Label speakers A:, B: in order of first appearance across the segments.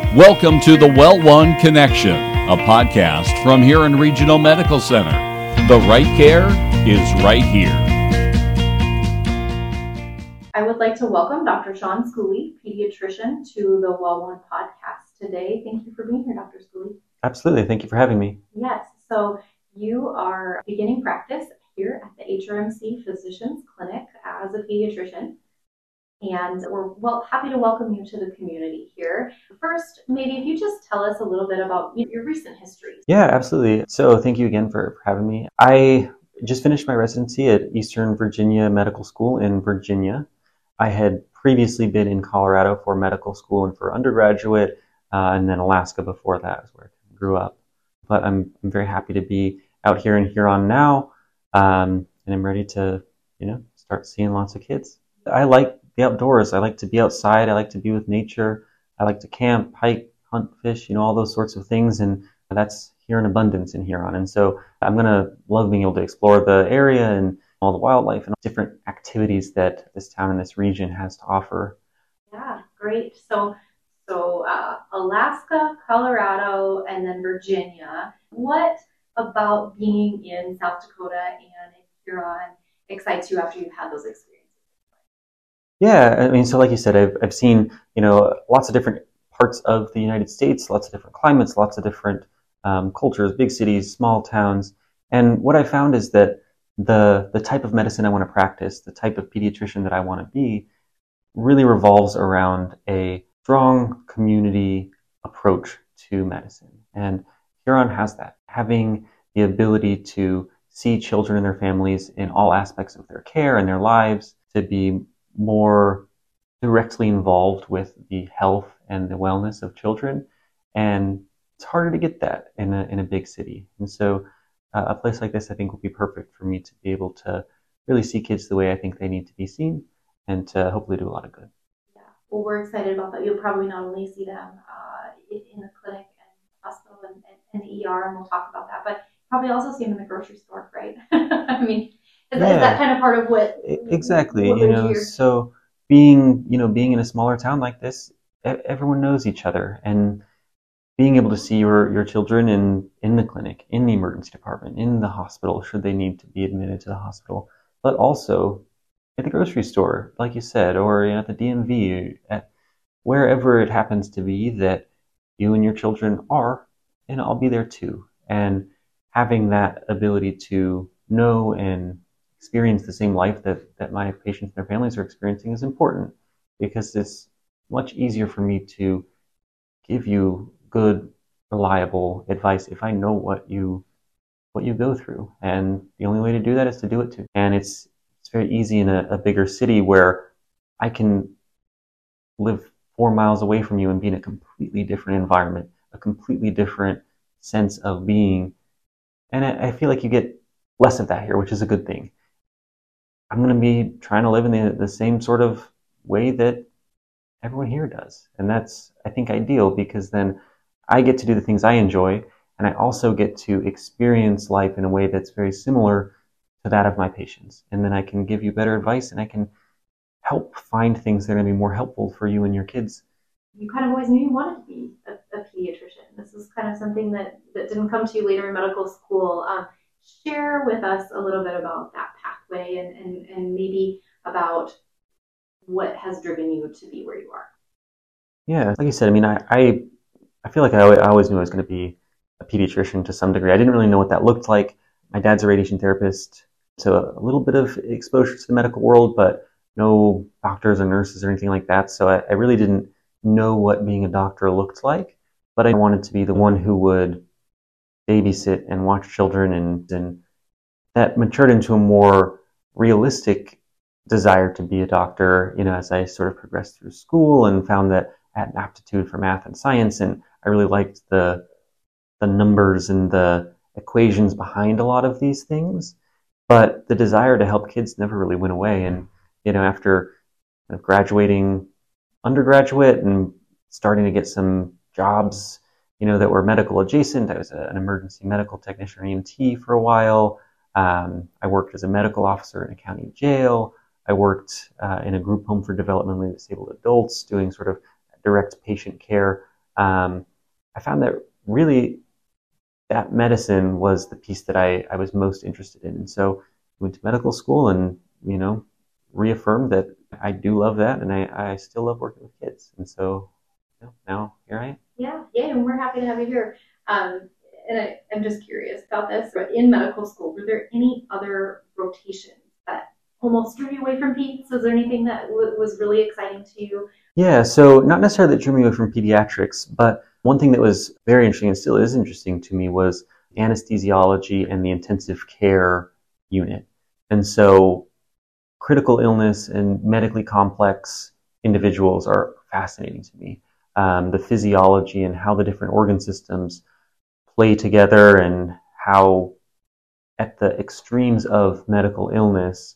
A: Welcome to the Well One Connection, a podcast from Huron Regional Medical Center. The right care is right here.
B: I would like to welcome Dr. Sean Schooley, pediatrician, to the Well One podcast today. Thank you for being here, Dr. Schooley.
C: Absolutely. Thank you for having me.
B: Yes. So you are beginning practice here at the HRMC Physicians Clinic as a pediatrician. And we're happy to welcome you to the community here. First, maybe if you just tell us a little bit about your recent history.
C: Yeah, absolutely. So thank you again for having me. I just finished my residency at Eastern Virginia Medical School in Virginia. I had previously been in Colorado for medical school and for undergraduate, and then Alaska before that is where I grew up. But I'm very happy to be out here in Huron now, and I'm ready to, start seeing lots of kids. I like the outdoors. I like to be outside. I like to be with nature. I like to camp, hike, hunt, fish, all those sorts of things. And that's here in abundance in Huron. And so I'm going to love being able to explore the area and all the wildlife and different activities that this town and this region has to offer.
B: Yeah, great. So Alaska, Colorado, and then Virginia. What about being in South Dakota and in Huron excites you after you've had those experiences?
C: Yeah, so like you said, I've seen, lots of different parts of the United States, lots of different climates, lots of different cultures, big cities, small towns. And what I found is that the type of medicine I want to practice, the type of pediatrician that I want to be, really revolves around a strong community approach to medicine. And Huron has that, having the ability to see children and their families in all aspects of their care and their lives, to be more directly involved with the health and the wellness of children. And it's harder to get that in a big city. And so a place like this, I think, will be perfect for me to be able to really see kids the way I think they need to be seen and to hopefully do a lot of good.
B: Yeah, well, we're excited about that. You'll probably not only see them in the clinic and hospital and the ER, and we'll talk about that, but probably also see them in the grocery store, right? I mean, is that kind of part of what?
C: Exactly. So being in a smaller town like this, everyone knows each other, and being able to see your children in the clinic, in the emergency department, in the hospital, should they need to be admitted to the hospital, but also at the grocery store, like you said, or at the DMV, at wherever it happens to be that you and your children are, and I'll be there too. And having that ability to know and experience the same life that my patients and their families are experiencing is important, because it's much easier for me to give you good, reliable advice if I know what you go through. And the only way to do that is to do it too. And it's very easy in a bigger city where I can live 4 miles away from you and be in a completely different environment, a completely different sense of being. And I feel like you get less of that here, which is a good thing. I'm going to be trying to live in the same sort of way that everyone here does. And that's, I think, ideal, because then I get to do the things I enjoy, and I also get to experience life in a way that's very similar to that of my patients. And then I can give you better advice, and I can help find things that are going to be more helpful for you and your kids.
B: You kind of always knew you wanted to be a pediatrician. This is kind of something that didn't come to you later in medical school. Share with us a little bit about that pathway and maybe about what has driven you to be where you are.
C: Yeah, like you said, I feel like I always knew I was going to be a pediatrician to some degree. I didn't really know what that looked like. My dad's a radiation therapist, so a little bit of exposure to the medical world, but no doctors or nurses or anything like that. So I really didn't know what being a doctor looked like, but I wanted to be the one who would babysit and watch children, and that matured into a more realistic desire to be a doctor, as I sort of progressed through school and found that I had an aptitude for math and science, and I really liked the numbers and the equations behind a lot of these things. But the desire to help kids never really went away. And, after graduating undergraduate and starting to get some jobs, that were medical adjacent, I was an emergency medical technician or EMT for a while. I worked as a medical officer in a county jail. I worked in a group home for developmentally disabled adults, doing sort of direct patient care I found that really that medicine was the piece that I was most interested in. And so I went to medical school and, reaffirmed that I do love that, and I still love working with kids. And so now here I am.
B: Yeah, and we're happy to have you here. And I'm just curious about this. In medical school, were there any other rotations that almost drew you away from peds? Was there anything that was really exciting to you?
C: Yeah, so not necessarily that drew me away from pediatrics, but one thing that was very interesting and still is interesting to me was anesthesiology and the intensive care unit. And so critical illness and medically complex individuals are fascinating to me. The physiology and how the different organ systems play together, and how at the extremes of medical illness,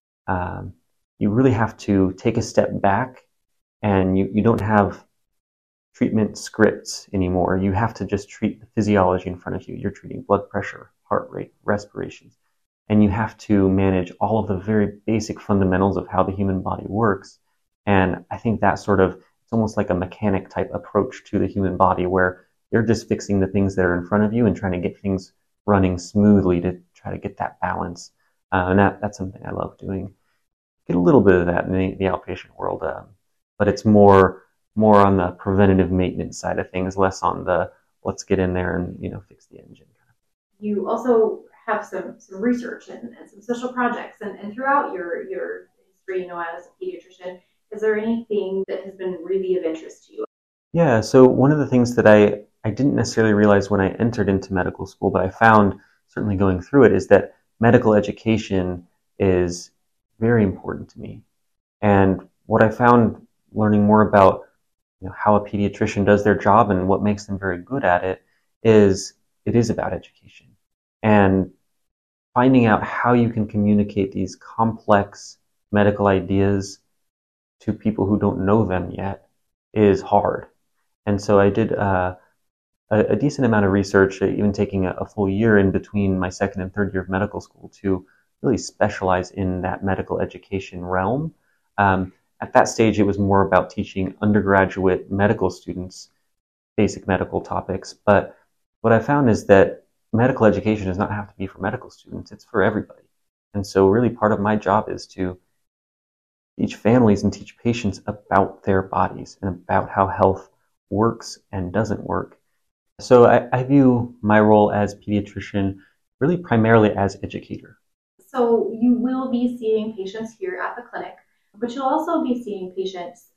C: you really have to take a step back, and you don't have treatment scripts anymore. You have to just treat the physiology in front of you. You're treating blood pressure, heart rate, respirations, and you have to manage all of the very basic fundamentals of how the human body works. And I think that it's almost like a mechanic type approach to the human body, where you're just fixing the things that are in front of you and trying to get things running smoothly to try to get that balance. And that's something I love doing. Get a little bit of that in the outpatient world, but it's more on the preventative maintenance side of things, less on the let's get in there and fix the engine.
B: You also have some research and some social projects, and throughout your history, as a pediatrician, is there anything that has been really of interest to you?
C: Yeah, so one of the things that I didn't necessarily realize when I entered into medical school, but I found certainly going through it, is that medical education is very important to me. And what I found learning more about how a pediatrician does their job and what makes them very good at it is about education. And finding out how you can communicate these complex medical ideas to people who don't know them yet is hard. And so I did a decent amount of research, even taking a full year in between my second and third year of medical school to really specialize in that medical education realm. At that stage, it was more about teaching undergraduate medical students basic medical topics. But what I found is that medical education does not have to be for medical students. It's for everybody. And so really part of my job is to teach families and teach patients about their bodies and about how health works and doesn't work. So I view my role as pediatrician really primarily as educator.
B: So you will be seeing patients here at the clinic, but you'll also be seeing patients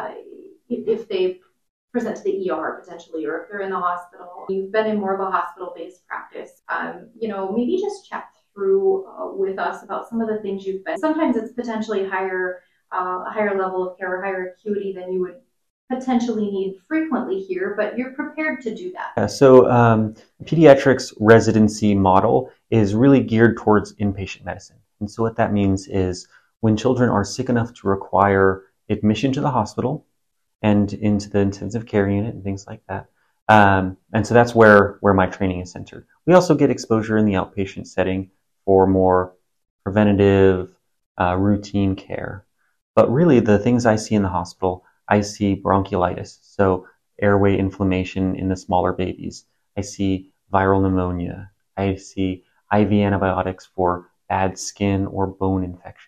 B: if they present to the ER potentially, or if they're in the hospital. You've been in more of a hospital-based practice. Maybe just chat through with us about some of the things you've been. Sometimes it's potentially a higher level of care or higher acuity than you would potentially need frequently here, but you're prepared to do that.
C: Yeah, so pediatrics residency model is really geared towards inpatient medicine. And so what that means is when children are sick enough to require admission to the hospital and into the intensive care unit and things like that. And so that's where my training is centered. We also get exposure in the outpatient setting for more preventative, routine care. But really the things I see in the hospital, I see bronchiolitis, so airway inflammation in the smaller babies. I see viral pneumonia. I see IV antibiotics for bad skin or bone infections.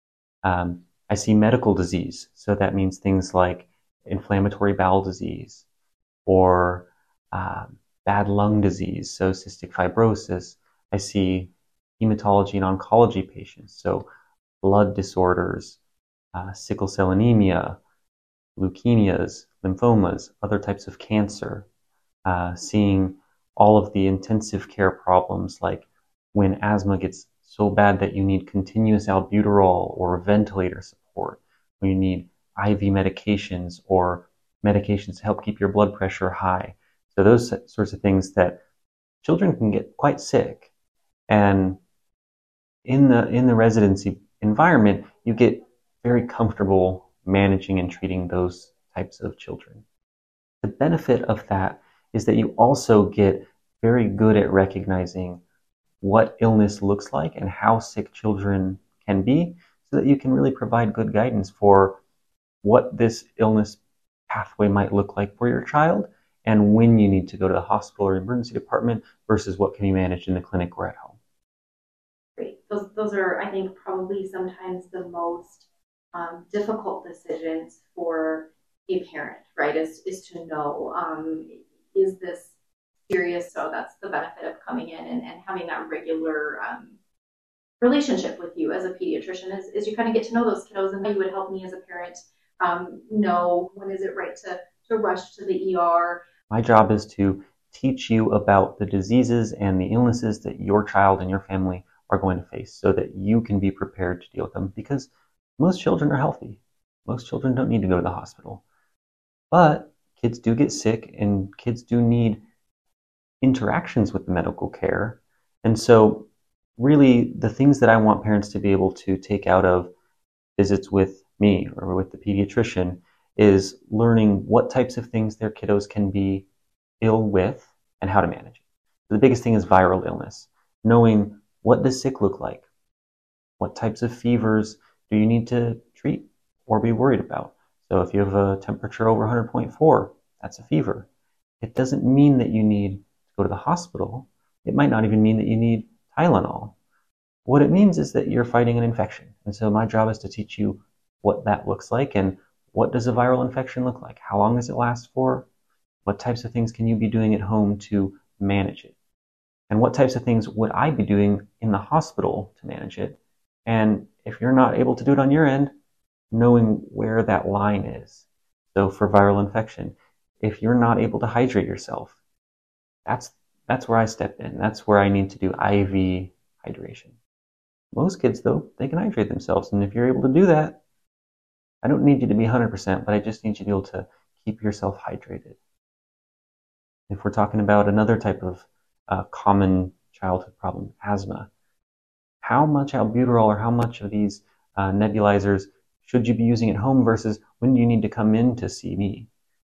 C: I see medical disease, so that means things like inflammatory bowel disease or bad lung disease, so cystic fibrosis. I see hematology and oncology patients, so blood disorders, sickle cell anemia, leukemias, lymphomas, other types of cancer, seeing all of the intensive care problems like when asthma gets so bad that you need continuous albuterol or ventilator support, when you need IV medications or medications to help keep your blood pressure high. So those sorts of things that children can get quite sick. And in the residency environment, you get very comfortable managing and treating those types of children. The benefit of that is that you also get very good at recognizing what illness looks like and how sick children can be, so that you can really provide good guidance for what this illness pathway might look like for your child and when you need to go to the hospital or emergency department versus what can be managed in the clinic or at home.
B: Great. Those are, I think, probably sometimes the most difficult decisions for a parent, right? Is to know, is this serious? So that's the benefit of coming in and having that regular relationship with you as a pediatrician is you kind of get to know those kiddos, and you would help me as a parent know when is it right to rush to the ER.
C: My job is to teach you about the diseases and the illnesses that your child and your family are going to face so that you can be prepared to deal with them, because most children are healthy. Most children don't need to go to the hospital. But kids do get sick, and kids do need interactions with the medical care. And so really the things that I want parents to be able to take out of visits with me or with the pediatrician is learning what types of things their kiddos can be ill with and how to manage it. The biggest thing is viral illness. Knowing, what does sick look like? What types of fevers do you need to treat or be worried about? So if you have a temperature over 100.4, that's a fever. It doesn't mean that you need to go to the hospital. It might not even mean that you need Tylenol. What it means is that you're fighting an infection. And so my job is to teach you what that looks like, and what does a viral infection look like? How long does it last for? What types of things can you be doing at home to manage it? And what types of things would I be doing in the hospital to manage it? And if you're not able to do it on your end, knowing where that line is. So for viral infection, if you're not able to hydrate yourself, that's where I step in. That's where I need to do IV hydration. Most kids, though, they can hydrate themselves. And if you're able to do that, I don't need you to be 100%, but I just need you to be able to keep yourself hydrated. If we're talking about another type of common childhood problem, asthma, how much albuterol or how much of these nebulizers should you be using at home versus when do you need to come in to see me?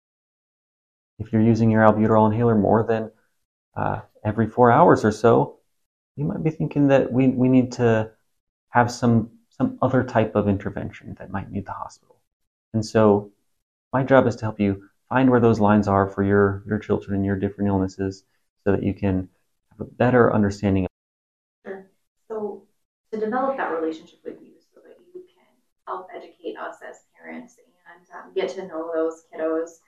C: If you're using your albuterol inhaler more than every 4 hours or so, you might be thinking that we need to have some other type of intervention that might need the hospital. And so my job is to help you find where those lines are for your children and your different illnesses so that you can have a better understanding.
B: Sure. So to develop that relationship with you so that you can help educate us as parents and get to know those kiddos,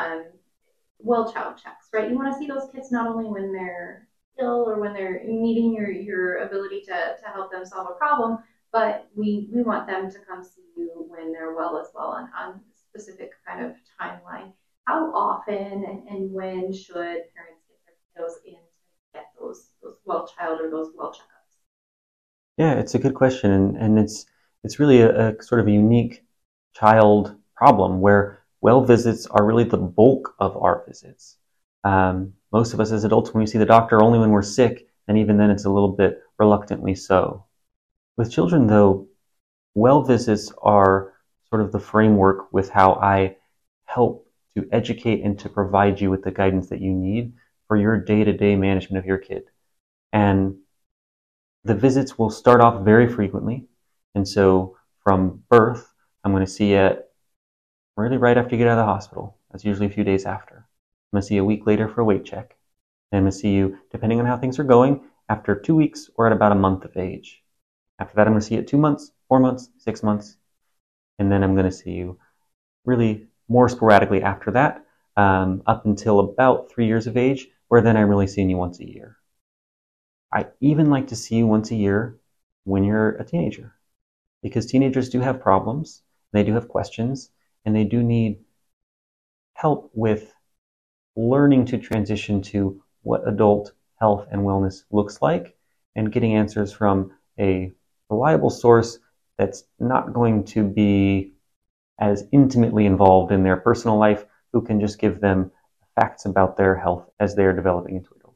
B: well child checks, right? You want to see those kids not only when they're ill or when they're needing your ability to help them solve a problem, but we want them to come see you when they're well as well on a specific kind of timeline. How often and when should parents get their kiddos in to get those well child or those well checkups?
C: Yeah, it's a good question, and it's really a sort of a unique child problem where well visits are really the bulk of our visits. Most of us as adults, when we see the doctor, only when we're sick, and even then it's a little bit reluctantly so. With children, though, well visits are sort of the framework with how I help to educate and to provide you with the guidance that you need for your day-to-day management of your kid. And the visits will start off very frequently. And so from birth, I'm going to see you really right after you get out of the hospital. That's usually a few days after. I'm going to see you a week later for a weight check. And I'm going to see you, depending on how things are going, after 2 weeks or at about a month of age. After that, I'm going to see you at 2 months, 4 months, 6 months. And then I'm going to see you really more sporadically after that, up until about 3 years of age, where then I'm really seeing you once a year. I even like to see you once a year when you're a teenager, because teenagers do have problems, they do have questions, and they do need help with learning to transition to what adult health and wellness looks like, and getting answers from a reliable source that's not going to be as intimately involved in their personal life, who can just give them facts about their health as they are developing into adults.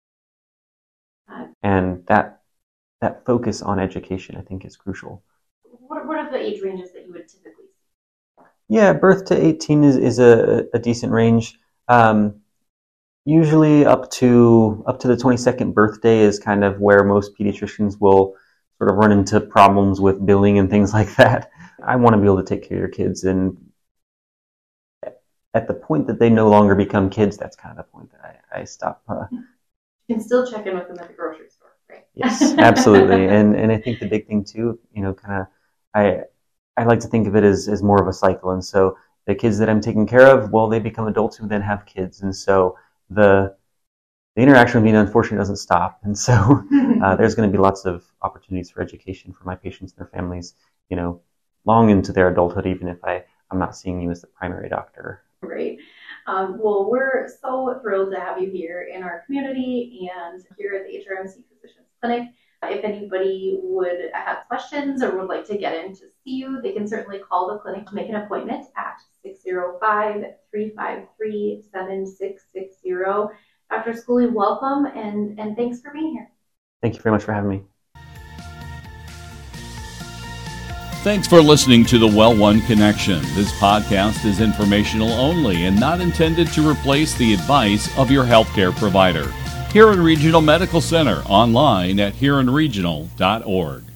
C: And that focus on education, I think, is crucial.
B: What are the age ranges that you would typically see?
C: Yeah, birth to 18 is a decent range. Usually up to the 22nd birthday is kind of where most pediatricians will sort of run into problems with billing and things like that. I want to be able to take care of your kids, and at the point that they no longer become kids, that's kind of the point that I stop.
B: You can still check in with them at the grocery store, right?
C: Yes, absolutely. And I think the big thing too, I like to think of it as more of a cycle. And so the kids that I'm taking care of, well, they become adults who then have kids. And so the interaction with me, unfortunately, doesn't stop. And so there's going to be lots of opportunities for education for my patients and their families, long into their adulthood, even if I'm not seeing you as the primary doctor.
B: Great. Well, we're so thrilled to have you here in our community and here at the HRMC Physicians Clinic. If anybody would have questions or would like to get in to see you, they can certainly call the clinic to make an appointment at 605-353-7660. Dr. Schooley, welcome, and thanks for being here.
C: Thank you very much for having me.
A: Thanks for listening to the Well One Connection. This podcast is informational only and not intended to replace the advice of your healthcare provider. Huron Regional Medical Center, online at huronregional.org.